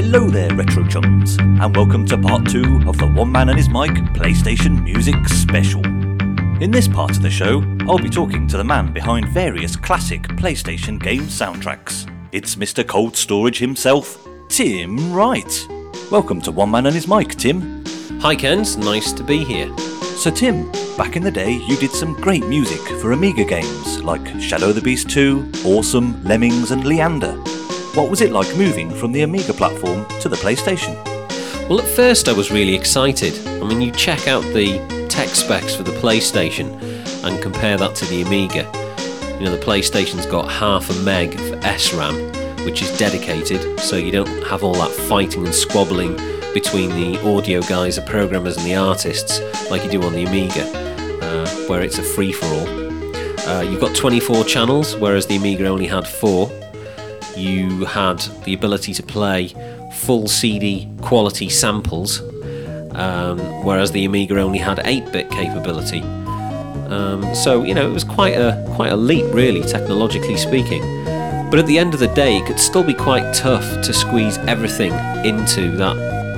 Hello there, Retro Chums, and welcome to part 2 of the One Man and His Mic PlayStation Music Special. In this part of the show, I'll be talking to the man behind various classic PlayStation game soundtracks. It's Mr. Cold Storage himself, Tim Wright. Welcome to One Man and His Mic, Tim. Hi Ken, it's nice to be here. So Tim, back in the day you did some great music for Amiga games like Shadow the Beast 2, Awesome, Lemmings and Leander. What was it like moving from the Amiga platform to the PlayStation? Well, at first I was really excited. I mean, you check out the tech specs for the PlayStation and compare that to the Amiga. You know, the PlayStation's got 0.5 meg of SRAM, which is dedicated, so you don't have all that fighting and squabbling between the audio guys, the programmers and the artists like you do on the Amiga, where it's a free-for-all. You've got 24 channels, whereas the Amiga only had 4. You had the ability to play full CD quality samples, whereas the Amiga only had 8-bit capability. So, you know, it was quite a leap, really, technologically speaking. But at the end of the day, it could still be quite tough to squeeze everything into that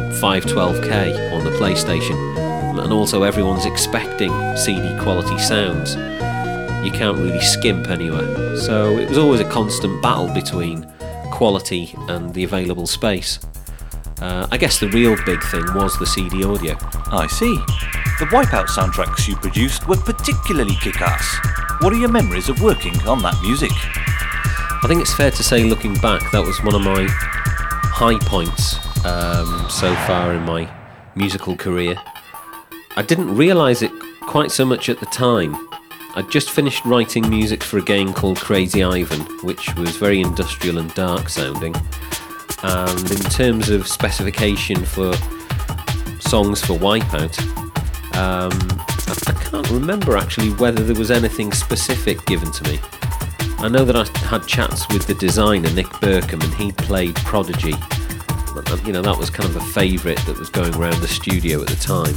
512K on the PlayStation. And also everyone's expecting CD quality sounds. You can't really skimp anywhere. So it was always a constant battle between quality and the available space. I guess the real big thing was the CD audio. I see. The Wipeout soundtracks you produced were particularly kick-ass. What are your memories of working on that music? I think it's fair to say, looking back, that was one of my high points so far in my musical career. I didn't realise it quite so much at the time. I'd just finished writing music for a game called Crazy Ivan, which was very industrial and dark sounding. And in terms of specification for songs for Wipeout, I can't remember actually whether there was anything specific given to me. I know that I had chats with the designer, Nick Burkham, and he played Prodigy. You know, that was kind of a favourite that was going around the studio at the time.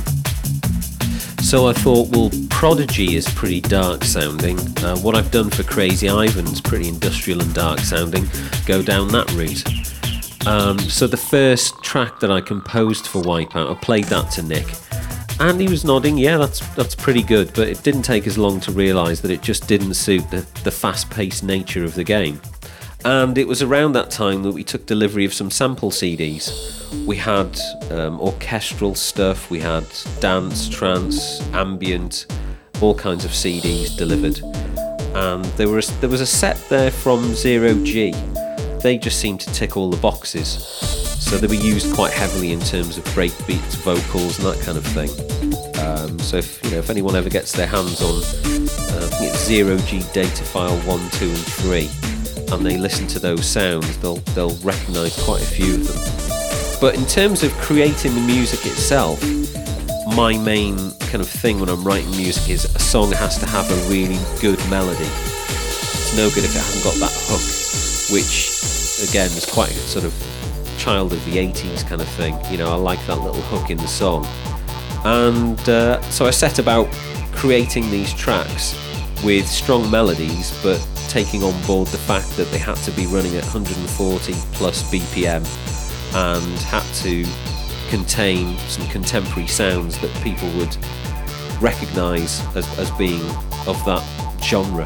So I thought, well, Prodigy is pretty dark sounding. What I've done for Crazy Ivan's pretty industrial and dark sounding. Go down that route. So the first track that I composed for Wipeout, I played that to Nick. And he was nodding, yeah, that's pretty good. But it didn't take us long to realise that it just didn't suit the fast-paced nature of the game. And it was around that time that we took delivery of some sample CDs. We had orchestral stuff, we had dance, trance, ambient, all kinds of CDs delivered. And there was a set there from Zero G. They just seemed to tick all the boxes. So they were used quite heavily in terms of breakbeats, vocals and that kind of thing. So if anyone ever gets their hands on I think it's Zero G data file 1, 2 and 3, and they listen to those sounds, they'll recognise quite a few of them. But in terms of creating the music itself, my main kind of thing when I'm writing music is a song has to have a really good melody. It's no good if it hasn't got that hook, which again is quite a sort of child of the 80s kind of thing. You know, I like that little hook in the song. And so I set about creating these tracks with strong melodies, but taking on board the fact that they had to be running at 140 plus BPM and had to contain some contemporary sounds that people would recognise as being of that genre.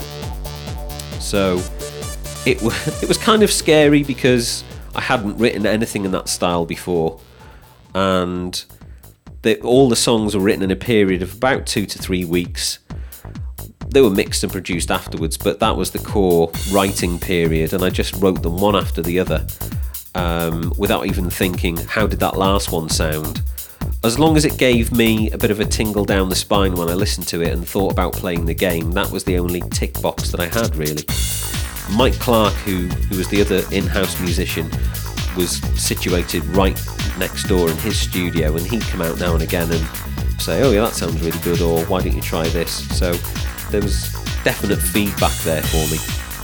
So it was kind of scary because I hadn't written anything in that style before, and all the songs were written in a period of about 2 to 3 weeks. They were mixed and produced afterwards, but that was the core writing period, and I just wrote them one after the other without even thinking, how did that last one sound? As long as it gave me a bit of a tingle down the spine when I listened to it and thought about playing the game, that was the only tick box that I had, really. Mike Clark, who was the other in-house musician, was situated right next door in his studio, and he'd come out now and again and say, oh yeah, that sounds really good, or why don't you try this? So there was definite feedback there for me,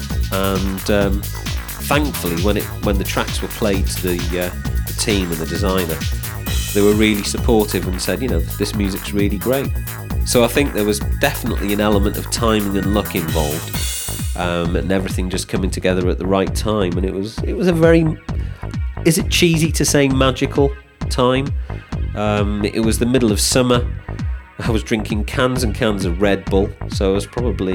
and thankfully when the tracks were played to the team and the designer, they were really supportive and said, you know, this music's really great. So I think there was definitely an element of timing and luck involved, and everything just coming together at the right time, and it was a very is it cheesy to say magical time? It was the middle of summer. I was drinking cans and cans of Red Bull, so I was probably,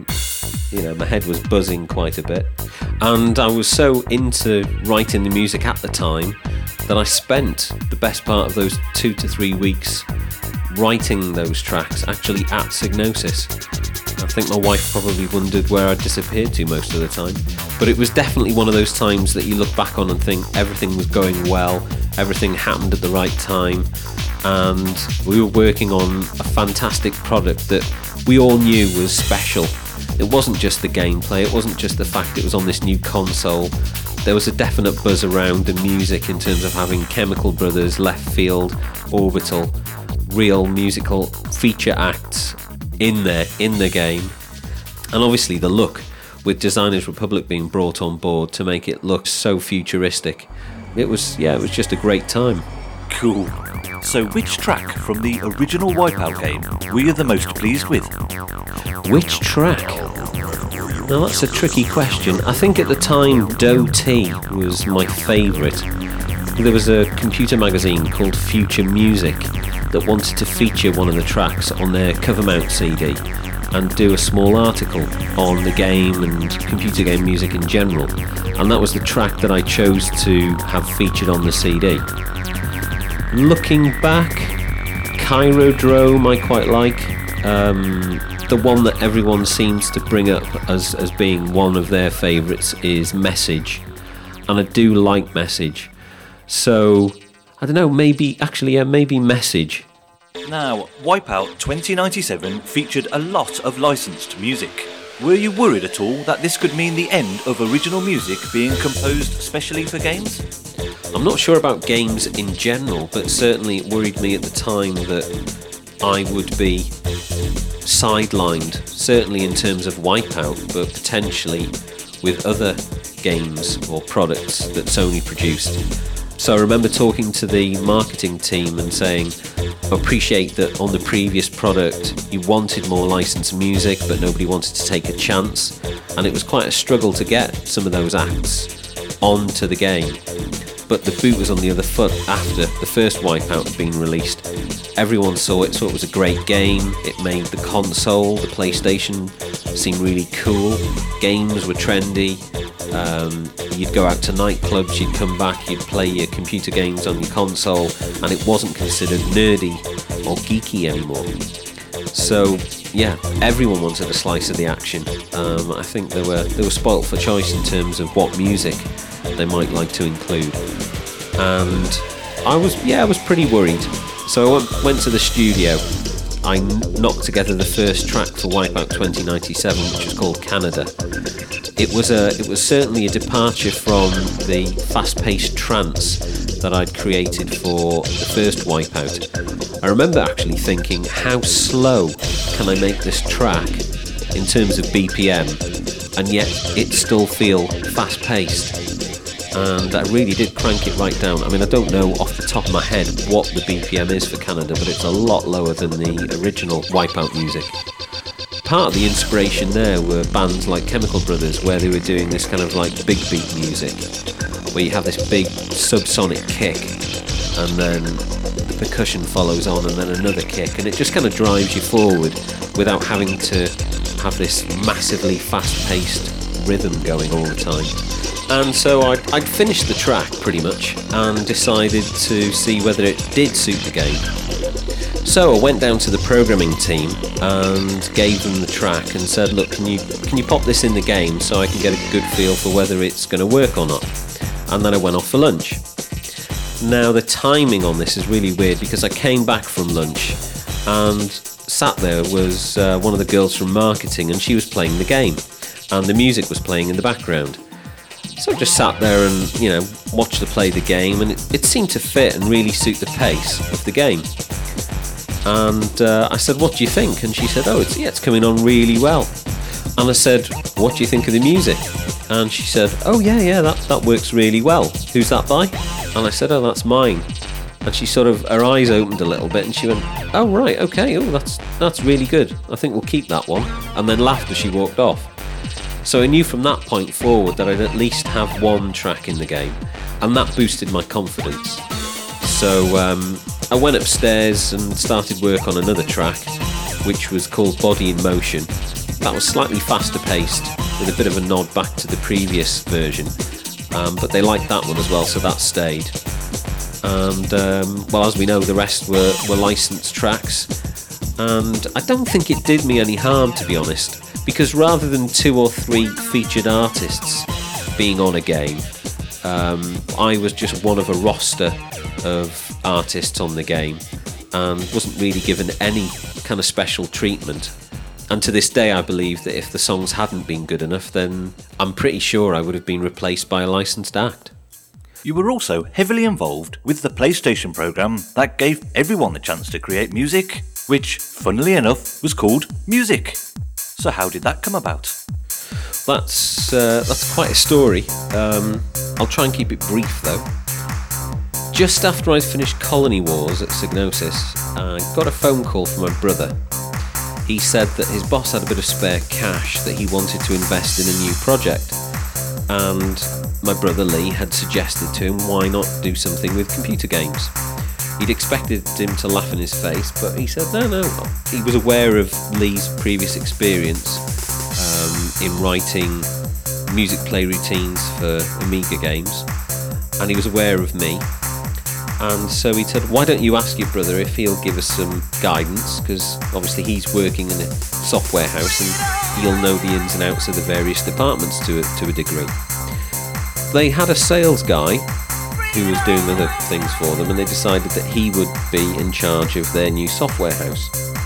my head was buzzing quite a bit. And I was so into writing the music at the time that I spent the best part of those 2 to 3 weeks writing those tracks actually at Psygnosis. I think my wife probably wondered where I disappeared to most of the time. But it was definitely one of those times that you look back on and think everything was going well, everything happened at the right time, and we were working on a fantastic product that we all knew was special. It wasn't just the gameplay, it wasn't just the fact it was on this new console. There was a definite buzz around the music in terms of having Chemical Brothers, Left Field, Orbital, real musical feature acts in the game. And obviously the look, with Designers Republic being brought on board to make it look so futuristic. It was just a great time. Cool. So which track from the original Wipeout game were you the most pleased with? Which track? Now that's a tricky question. I think at the time Do-T was my favourite. There was a computer magazine called Future Music that wanted to feature one of the tracks on their cover mount CD and do a small article on the game and computer game music in general. And that was the track that I chose to have featured on the CD. Looking back, Kairodrome I quite like. The one that everyone seems to bring up as being one of their favourites is Message. And I do like Message. So, I don't know, maybe Message. Now, Wipeout 2097 featured a lot of licensed music. Were you worried at all that this could mean the end of original music being composed specially for games? I'm not sure about games in general, but certainly it worried me at the time that I would be sidelined, certainly in terms of Wipeout, but potentially with other games or products that Sony produced. So I remember talking to the marketing team and saying, I appreciate that on the previous product you wanted more licensed music, but nobody wanted to take a chance, and it was quite a struggle to get some of those acts onto the game. But the boot was on the other foot after the first Wipeout had been released. Everyone saw it was a great game. It made the console, the PlayStation, seem really cool. Games were trendy. You'd go out to nightclubs, you'd come back, you'd play your computer games on your console, and it wasn't considered nerdy or geeky anymore. So yeah, everyone wanted a slice of the action. I think they were spoilt for choice in terms of what music they might like to include, and I was pretty worried. So I went to the studio. I knocked together the first track for Wipeout 2097, which was called Canada. It was certainly a departure from the fast-paced trance that I'd created for the first Wipeout. I remember actually thinking, how slow can I make this track in terms of BPM, and yet it still feel fast-paced? And I really did crank it right down. I mean, I don't know off the top of my head what the BPM is for Canada, but it's a lot lower than the original Wipeout music. Part of the inspiration there were bands like Chemical Brothers, where they were doing this kind of like big beat music, where you have this big subsonic kick, and then the percussion follows on, and then another kick, and it just kind of drives you forward without having to have this massively fast-paced rhythm going all the time. And so I'd finished the track pretty much and decided to see whether it did suit the game. So I went down to the programming team and gave them the track and said, look, can you pop this in the game so I can get a good feel for whether it's going to work or not? And then I went off for lunch. Now the timing on this is really weird, because I came back from lunch and sat there was one of the girls from marketing, and she was playing the game and the music was playing in the background. So I just sat there and, watched her play the game, and it seemed to fit and really suit the pace of the game. And I said, what do you think? And she said, it's coming on really well. And I said, what do you think of the music? And she said, that works really well. Who's that by? And I said, that's mine. And she sort of, her eyes opened a little bit and she went, oh right, okay, that's really good. I think we'll keep that one. And then laughed as she walked off. So I knew from that point forward that I'd at least have one track in the game. and that boosted my confidence. So I went upstairs and started work on another track, which was called Body in Motion. That was slightly faster paced, with a bit of a nod back to the previous version, but they liked that one as well, so that stayed. And well, as we know, the rest were licensed tracks, and I don't think it did me any harm, to be honest, because rather than 2 or 3 featured artists being on a game, I was just one of a roster of artists on the game and wasn't really given any kind of special treatment. And to this day, I believe that if the songs hadn't been good enough, then I'm pretty sure I would have been replaced by a licensed act. You were also heavily involved with the PlayStation program that gave everyone the chance to create music, which, funnily enough, was called Music. So how did that come about? That's quite a story. I'll try and keep it brief though. Just after I finished Colony Wars at Psygnosis, I got a phone call from my brother. He said that his boss had a bit of spare cash that he wanted to invest in a new project, and my brother Lee had suggested to him why not do something with computer games. He'd expected him to laugh in his face, but he said no. He was aware of Lee's previous experience in writing music play routines for Amiga games, and he was aware of me. And so he said, why don't you ask your brother if he'll give us some guidance, because obviously he's working in a software house and he'll know the ins and outs of the various departments to a degree. They had a sales guy who was doing other things for them, and they decided that he would be in charge of their new software house.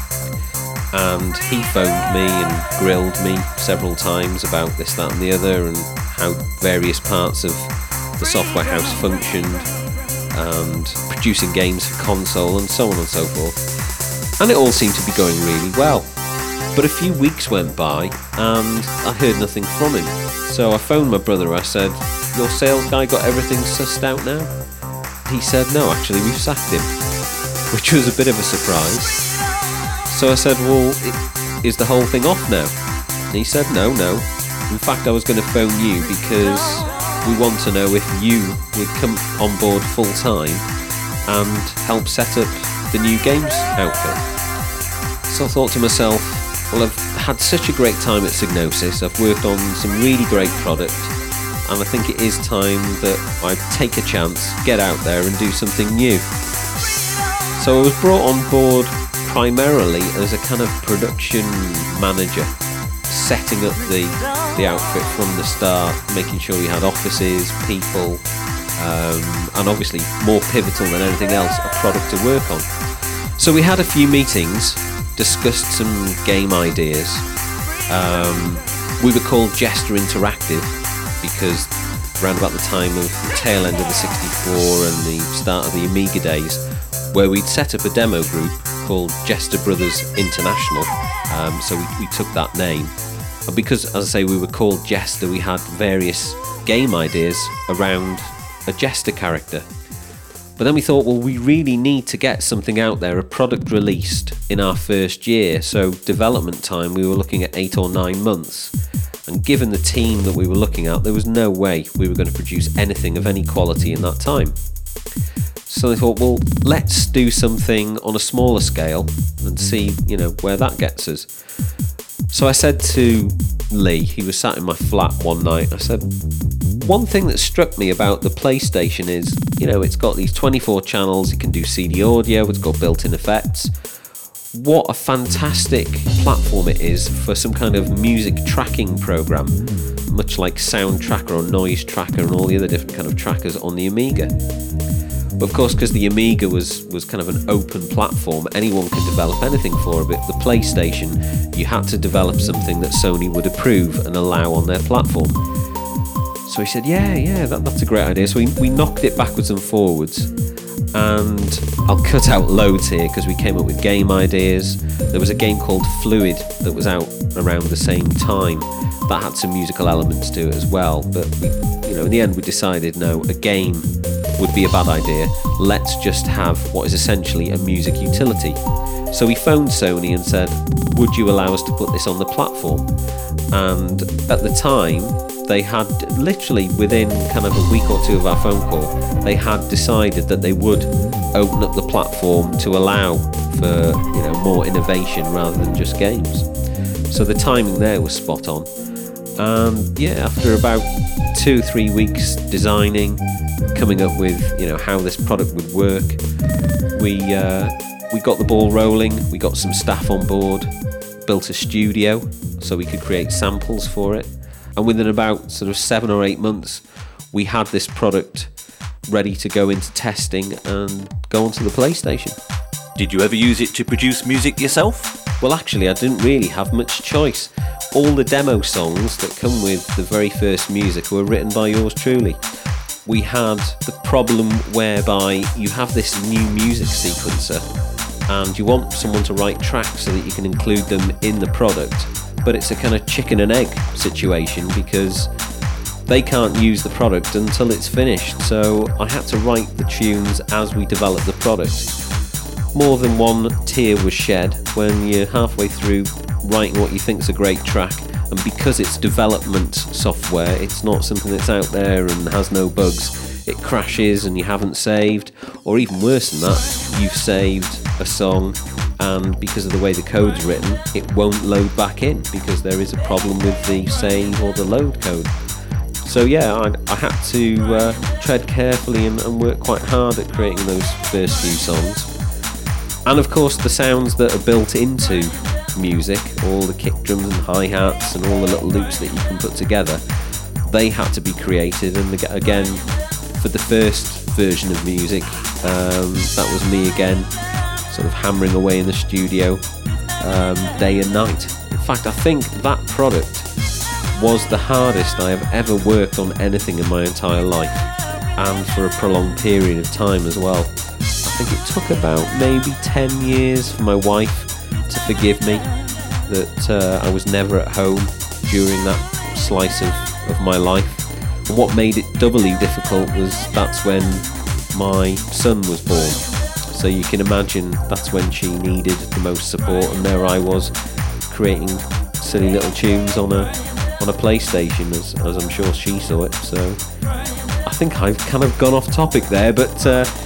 And he phoned me and grilled me several times about this, that and the other, and how various parts of the software house functioned, and producing games for console and so on and so forth. And it all seemed to be going really well. But a few weeks went by and I heard nothing from him. So I phoned my brother. I said, your sales guy got everything sussed out now? He said, no, actually we've sacked him, which was a bit of a surprise. So I said, well, is the whole thing off now? And he said, no. In fact, I was going to phone you because we want to know if you would come on board full time and help set up the new games outfit. So I thought to myself, well, I've had such a great time at Psygnosis, I've worked on some really great product, and I think it is time that I take a chance, get out there and do something new. So I was brought on board primarily as a kind of production manager, setting up the outfit from the start, making sure we had offices, people, and obviously more pivotal than anything else, a product to work on. So we had a few meetings, discussed some game ideas. We were called Jester Interactive because around about the time of the tail end of the 64 and the start of the Amiga days, where we'd set up a demo group called Jester Brothers International, so we took that name. And because, as I say, we were called Jester, we had various game ideas around a Jester character. But then we thought, well, we really need to get something out there, a product released in our first year. So development time, we were looking at 8 or 9 months. And given the team that we were looking at, there was no way we were going to produce anything of any quality in that time. So they thought, well, let's do something on a smaller scale and see, where that gets us. So I said to Lee, he was sat in my flat one night, I said, one thing that struck me about the PlayStation is, it's got these 24 channels, it can do CD audio, it's got built-in effects. What a fantastic platform it is for some kind of music tracking program, much like Sound Tracker or Noise Tracker and all the other different kind of trackers on the Amiga. But of course, because the Amiga was kind of an open platform, anyone could develop anything for it. But the PlayStation, you had to develop something that Sony would approve and allow on their platform. So he said, yeah, that's a great idea. So we knocked it backwards and forwards. And I'll cut out loads here because we came up with game ideas. There was a game called Fluid that was out around the same time. That had some musical elements to it as well. But in the end we decided, no, a game would be a bad idea. Let's just have what is essentially a music utility. So we phoned Sony and said, would you allow us to put this on the platform? And at the time, they had literally within kind of a week or two of our phone call, they had decided that they would open up the platform to allow for more innovation rather than just games. So the timing there was spot on. And after about 2-3 weeks designing, coming up with how this product would work, we got the ball rolling. We got some staff on board, built a studio so we could create samples for it, and within about sort of 7 or 8 months we had this product ready to go into testing and go onto the PlayStation. Did you ever use it to produce music yourself? Well, actually I didn't really have much choice. All the demo songs that come with the very first music were written by yours truly. We had the problem whereby you have this new music sequencer and you want someone to write tracks so that you can include them in the product, but it's a kind of chicken and egg situation because they can't use the product until it's finished. So I had to write the tunes as we developed the product. More than one tear was shed when you're halfway through writing what you think's a great track, and because it's development software, it's not something that's out there and has no bugs, it crashes and you haven't saved, or even worse than that, you've saved a song and because of the way the code's written, it won't load back in because there is a problem with the save or the load code. So I had to tread carefully and work quite hard at creating those first few songs. And of course the sounds that are built into music, all the kick drums and hi-hats and all the little loops that you can put together, they had to be created. And again, for the first version of music, that was me again, sort of hammering away in the studio day and night. In fact, I think that product was the hardest I have ever worked on anything in my entire life, and for a prolonged period of time as well. I think it took about maybe 10 years for my wife to forgive me that I was never at home during that slice of my life. And what made it doubly difficult was that's when my son was born. So you can imagine that's when she needed the most support, and there I was creating silly little tunes on a PlayStation as I'm sure she saw it. So I think I've kind of gone off topic there, but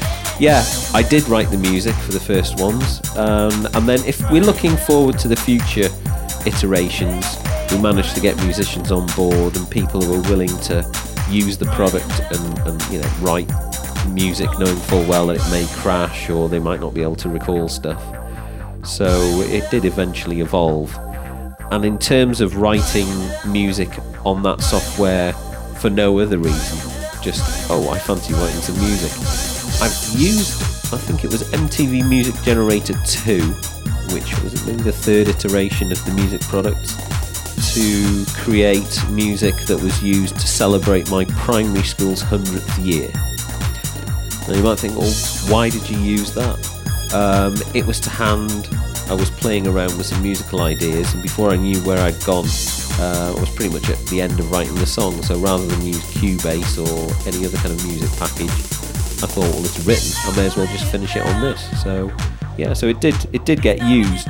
I did write the music for the first ones, and then if we're looking forward to the future iterations, we managed to get musicians on board and people who are willing to use the product and write music knowing full well that it may crash or they might not be able to recall stuff. So it did eventually evolve. And in terms of writing music on that software for no other reason, just, I fancy writing some music, I've used, I think it was MTV Music Generator 2, which was maybe the third iteration of the music product, to create music that was used to celebrate my primary school's 100th year. Now you might think, why did you use that? It was to hand, I was playing around with some musical ideas, and before I knew where I'd gone, I was pretty much at the end of writing the song. So rather than use Cubase or any other kind of music package, I thought, well, it's written, I may as well just finish it on this. So so it did get used.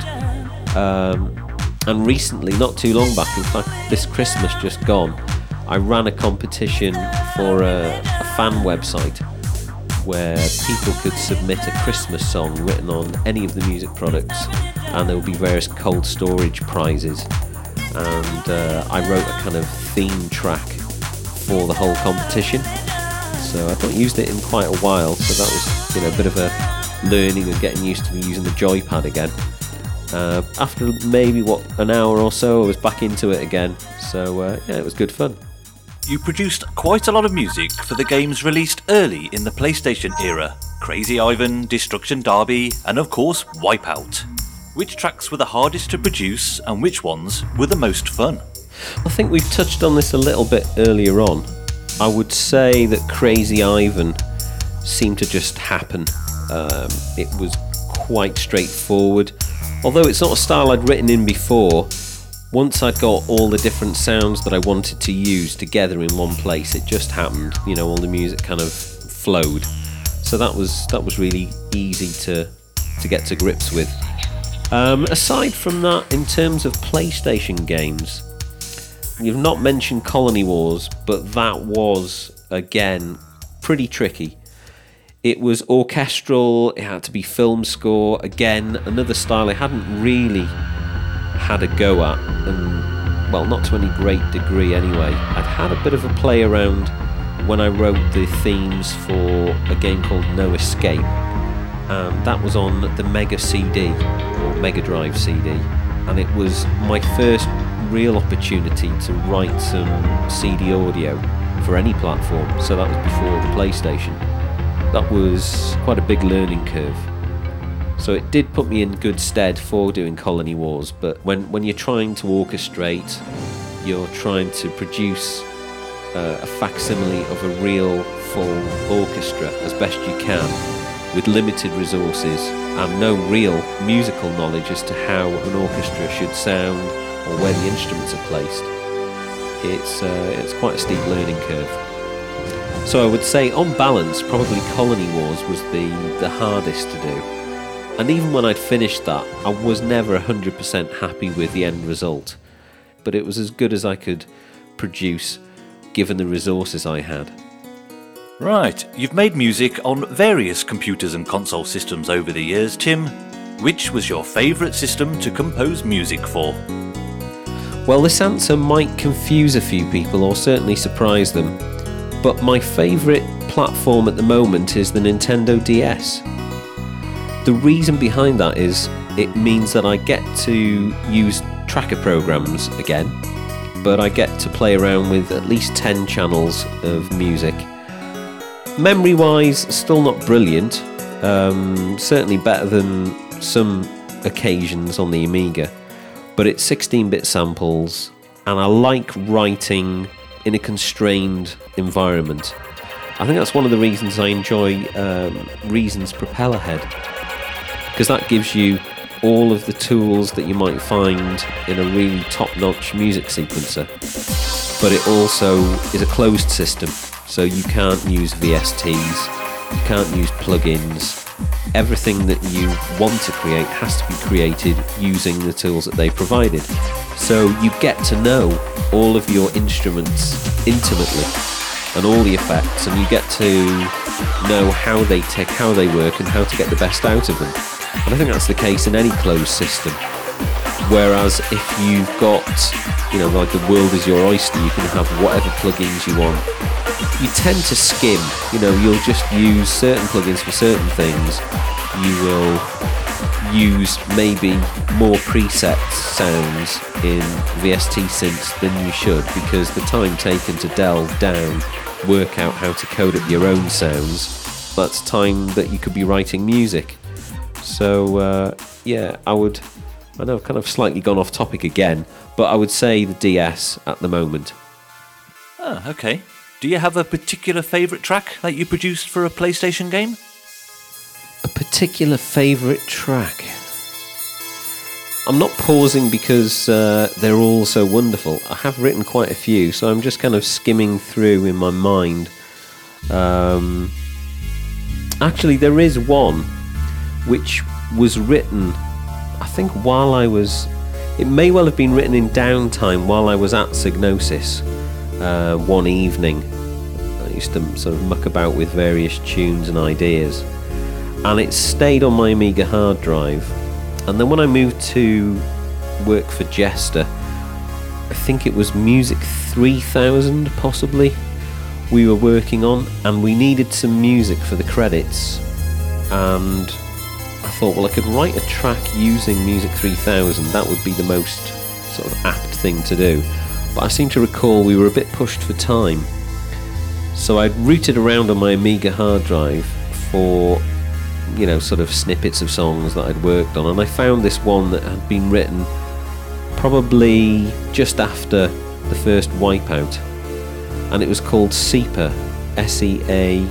And recently, not too long back, in fact this Christmas just gone, I ran a competition for a fan website where people could submit a Christmas song written on any of the music products, and there would be various cold storage prizes. And I wrote a kind of theme track for the whole competition. So I've not used it in quite a while, so that was a bit of a learning and getting used to using the joypad again. After maybe an hour or so, I was back into it again. So it was good fun. You produced quite a lot of music for the games released early in the PlayStation era: Crazy Ivan, Destruction Derby, and of course Wipeout. Which tracks were the hardest to produce and which ones were the most fun? I think we've touched on this a little bit earlier on. I would say that Crazy Ivan seemed to just happen. It was quite straightforward. Although it's not a style I'd written in before, once I'd got all the different sounds that I wanted to use together in one place, it just happened. All the music kind of flowed. So that was really easy to get to grips with. Aside from that, in terms of PlayStation games, you've not mentioned Colony Wars, but that was, again, pretty tricky. It was orchestral, it had to be film score, again, another style I hadn't really had a go at, and, well, not to any great degree anyway. I'd had a bit of a play around when I wrote the themes for a game called No Escape, and that was on the Mega CD, or Mega Drive CD, and it was my first real opportunity to write some CD audio for any platform, so that was before the PlayStation. That was quite a big learning curve. So it did put me in good stead for doing Colony Wars, but when you're trying to orchestrate, you're trying to produce a facsimile of a real full orchestra as best you can, with limited resources and no real musical knowledge as to how an orchestra should sound or where the instruments are placed. It's quite a steep learning curve. So I would say, on balance, probably Colony Wars was the hardest to do. And even when I'd finished that, I was never 100% happy with the end result. But it was as good as I could produce, given the resources I had. Right, you've made music on various computers and console systems over the years, Tim. Which was your favourite system to compose music for? Well, this answer might confuse a few people, or certainly surprise them. But my favourite platform at the moment is the Nintendo DS. The reason behind that is it means that I get to use tracker programs again, but I get to play around with at least 10 channels of music. Memory-wise, still not brilliant, certainly better than some occasions on the Amiga, but it's 16-bit samples, and I like writing in a constrained environment. I think that's one of the reasons I enjoy Reason's Propellerhead, because that gives you all of the tools that you might find in a really top-notch music sequencer, but it also is a closed system, so you can't use VSTs, you can't use plugins. Everything that you want to create has to be created using the tools that they provided. So you get to know all of your instruments intimately and all the effects, and you get to know how they tick, how they work, and how to get the best out of them. And I think that's the case in any closed system. Whereas if you've got, like the world is your oyster, you can have whatever plugins you want. You tend to skim, you'll just use certain plugins for certain things. You will use maybe more preset sounds in VST synths than you should, because the time taken to delve down, work out how to code up your own sounds, that's time that you could be writing music. So I know I've kind of slightly gone off topic again, but I would say the DS at the moment. Ah, okay. Do you have a particular favourite track that you produced for a PlayStation game? A particular favourite track? I'm not pausing because they're all so wonderful. I have written quite a few, so I'm just kind of skimming through in my mind. Actually, there is one which was written, I think, while I was... It may well have been written in downtime while I was at Psygnosis. One evening, I used to sort of muck about with various tunes and ideas, and it stayed on my Amiga hard drive. And then when I moved to work for Jester, I think it was Music 3000 possibly we were working on, and we needed some music for the credits, and I thought, well, I could write a track using Music 3000, that would be the most sort of apt thing to do. But I seem to recall we were a bit pushed for time. So I'd rooted around on my Amiga hard drive for, sort of snippets of songs that I'd worked on, and I found this one that had been written probably just after the first Wipeout, and it was called Seaper, Seaper,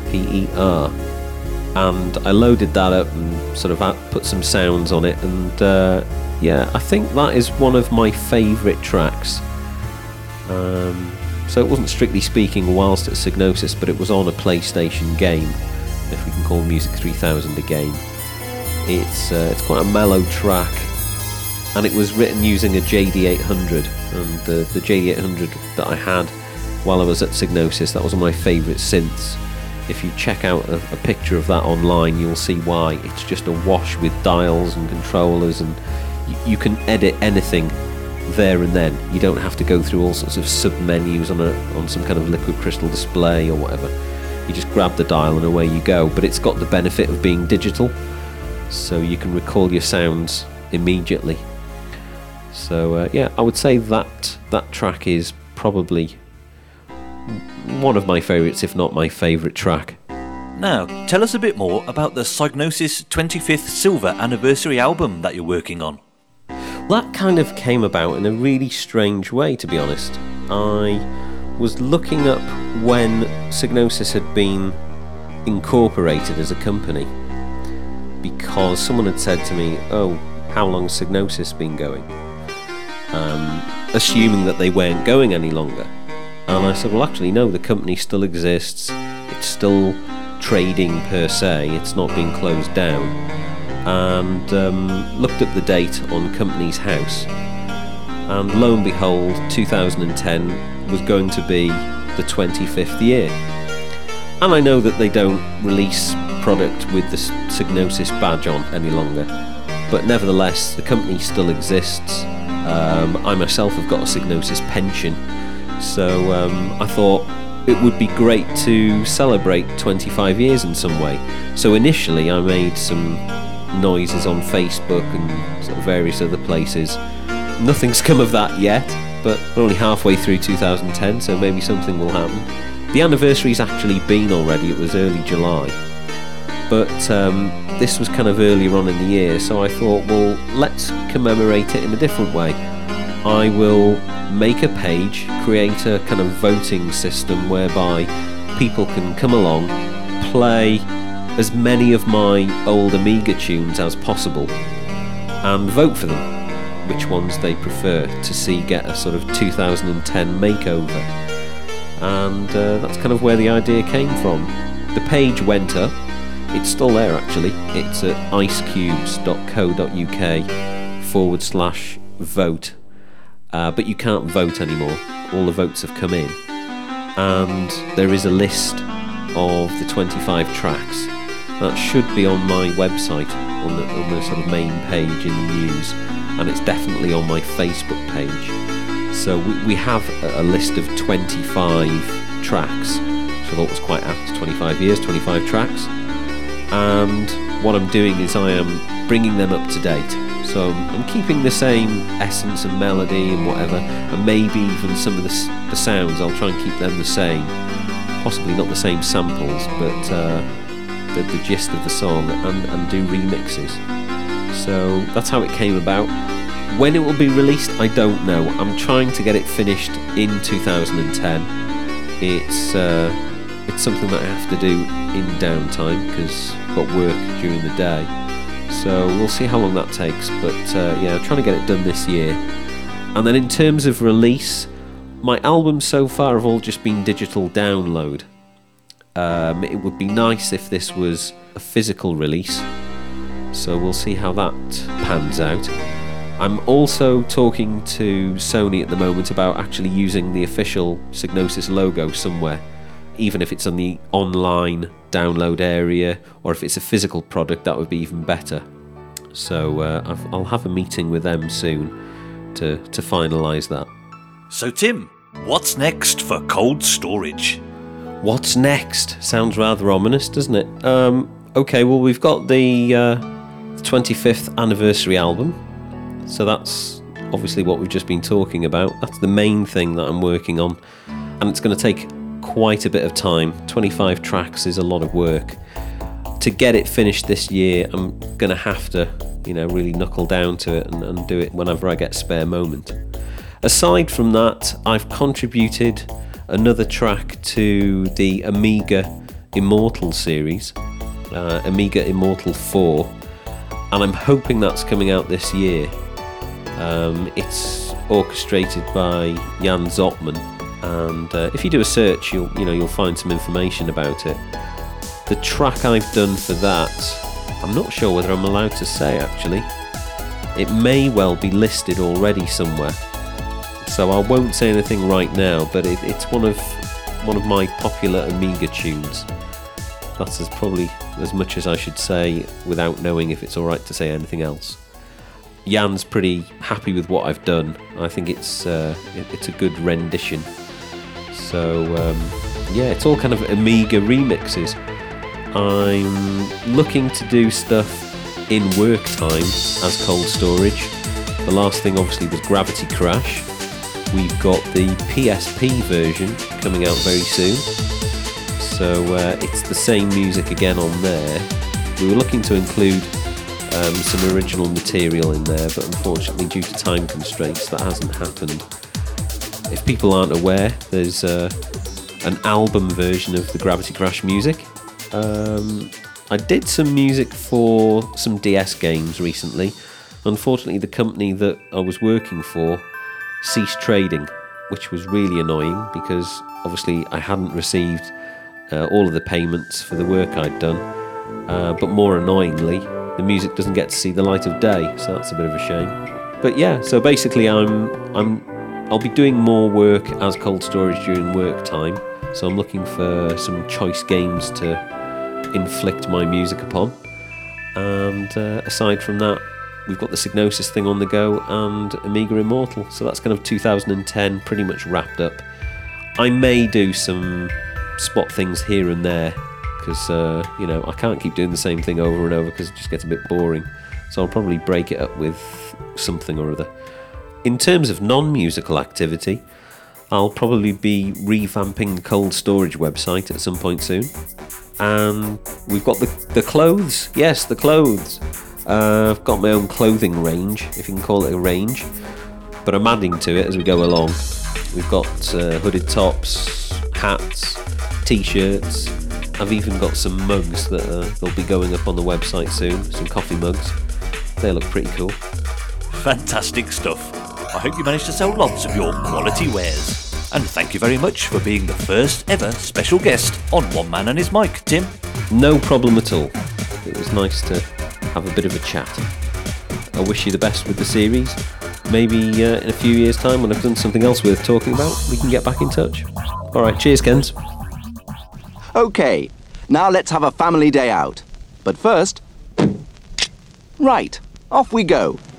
and I loaded that up and sort of put some sounds on it, and I think that is one of my favourite tracks. So it wasn't strictly speaking whilst at Psygnosis, but it was on a PlayStation game, if we can call Music 3000 a game. It's quite a mellow track, and it was written using a JD800, and the JD800 that I had while I was at Psygnosis, that was one of my favourite synths. If you check out a picture of that online, you'll see why. It's just awash with dials and controllers, and you can edit anything there and then. You don't have to go through all sorts of sub-menus on some kind of liquid crystal display or whatever. You just grab the dial and away you go. But it's got the benefit of being digital, so you can recall your sounds immediately. So I would say that track is probably one of my favourites, if not my favourite track. Now, tell us a bit more about the Psygnosis 25th Silver Anniversary album that you're working on. That kind of came about in a really strange way, to be honest. I was looking up when Psygnosis had been incorporated as a company, because someone had said to me, "Oh, how long's Psygnosis been going?" Assuming that they weren't going any longer. And I said, well, actually, no, the company still exists. It's still trading per se. It's not been closed down. And looked up the date on Companies House. And lo and behold, 2010 was going to be the 25th year. And I know that they don't release product with the Psygnosis badge on any longer. But nevertheless, the company still exists. I myself have got a Psygnosis pension. So I thought it would be great to celebrate 25 years in some way. So initially I made some noises on Facebook and sort of various other places. Nothing's come of that yet, but we're only halfway through 2010, so maybe something will happen. The anniversary's actually been already, it was early July. But this was kind of earlier on in the year, so I thought, well, let's commemorate it in a different way. I will make a page, create a kind of voting system whereby people can come along, play as many of my old Amiga tunes as possible, and vote for them, which ones they prefer to see get a sort of 2010 makeover. And that's kind of where the idea came from. The page went up. It's still there, actually. It's at icecubes.co.uk/vote. But you can't vote anymore. All the votes have come in. And there is a list of the 25 tracks. That should be on my website, on the sort of main page in the news. And it's definitely on my Facebook page. So we have a list of 25 tracks, which I thought was quite apt. 25 years, 25 tracks. And what I'm doing is I am bringing them up to date. So I'm keeping the same essence and melody and whatever, and maybe even some of the sounds, I'll try and keep them the same. Possibly not the same samples, but the gist of the song, and do remixes. So that's how it came about. When it will be released, I don't know. I'm trying to get it finished in 2010. It's something that I have to do in downtime because I've got work during the day. So we'll see how long that takes, but I'm trying to get it done this year. And then in terms of release, my albums so far have all just been digital download. It would be nice if this was a physical release, so we'll see how that pans out. I'm also talking to Sony at the moment about actually using the official Psygnosis logo somewhere, even if it's on the online download area, or if it's a physical product, that would be even better. So I'll have a meeting with them soon to finalise that. So Tim, what's next for Cold Storage? What's next? Sounds rather ominous, doesn't it? Okay, well, we've got the 25th anniversary album, so that's obviously what we've just been talking about. That's the main thing that I'm working on, and it's going to take quite a bit of time. 25 tracks is a lot of work. To get it finished this year, I'm going to have to, really knuckle down to it and do it whenever I get a spare moment. Aside from that, I've contributed another track to the Amiga Immortal series, Amiga Immortal 4, and I'm hoping that's coming out this year. It's orchestrated by Jan Zotman, and if you do a search, you'll find some information about it. The track I've done for that, I'm not sure whether I'm allowed to say actually. It may well be listed already somewhere. So I won't say anything right now, but it's one of my popular Amiga tunes. That's probably as much as I should say without knowing if it's alright to say anything else. Jan's pretty happy with what I've done. I think it's a good rendition. So it's all kind of Amiga remixes. I'm looking to do stuff in work time as Cold Storage. The last thing obviously was Gravity Crash. We've got the PSP version coming out very soon. So it's the same music again on there. We were looking to include some original material in there, but unfortunately due to time constraints that hasn't happened. If people aren't aware, there's an album version of the Gravity Crash music. I did some music for some DS games recently. Unfortunately, the company that I was working for ceased trading, which was really annoying because obviously I hadn't received all of the payments for the work I'd done. But more annoyingly, the music doesn't get to see the light of day, so that's a bit of a shame. But yeah, so basically I'll be doing more work as Cold Storage during work time, so I'm looking for some choice games to inflict my music upon. And aside from that, we've got the Psygnosis thing on the go and Amiga Immortal, so that's kind of 2010 pretty much wrapped up. I may do some spot things here and there because I can't keep doing the same thing over and over because it just gets a bit boring, so I'll probably break it up with something or other. In terms of non-musical activity, I'll probably be revamping the Cold Storage website at some point soon. And we've got the clothes. Yes, the clothes. I've got my own clothing range, if you can call it a range. But I'm adding to it as we go along. We've got hooded tops, hats, t-shirts. I've even got some mugs that they'll be going up on the website soon. Some coffee mugs. They look pretty cool. Fantastic stuff. I hope you managed to sell lots of your quality wares. And thank you very much for being the first ever special guest on One Man and His Mic, Tim. No problem at all. It was nice to have a bit of a chat. I wish you the best with the series. Maybe in a few years' time when I've done something else worth talking about, we can get back in touch. Alright, cheers, Kens. Okay, now let's have a family day out. But first... Right, off we go.